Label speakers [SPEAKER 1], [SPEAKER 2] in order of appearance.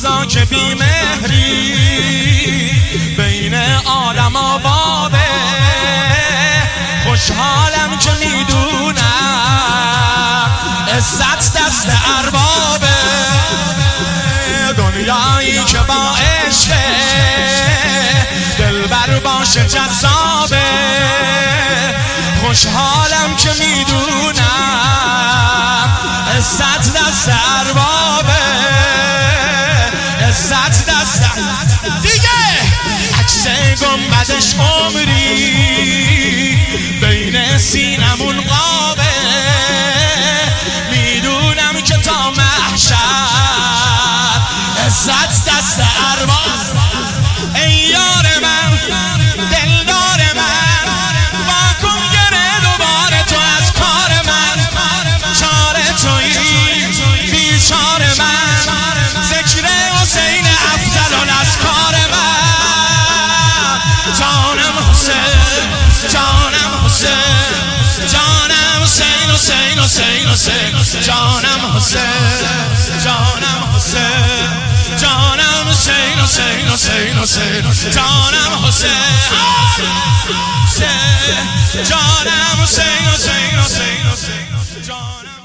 [SPEAKER 1] روزا که بیمهری بین آدم و بابه، خوشحالم که میدونم عزت دست اربابه. دنیایی که با عشق دلبر باشه جذابه، خوشحالم که میدونم عزت دست اربابه، عزت دست دیگه. عکس گنبدش عمری بین سینمون قابه، میدونم که تا محشر عزت دست ارباب. ای یار من دلدار من، واکن گره دوباره تو از کار من، چاره تویی بیچاره من، ذکر حسین افضل الاسکار من. جانم حسین جانم حسین جانم حسین حسین حسین حسین جانم حسین جانم حسین جانم حسین حسین حسین حسین جانم حسین جانم حسین حسین حسین حسین جانم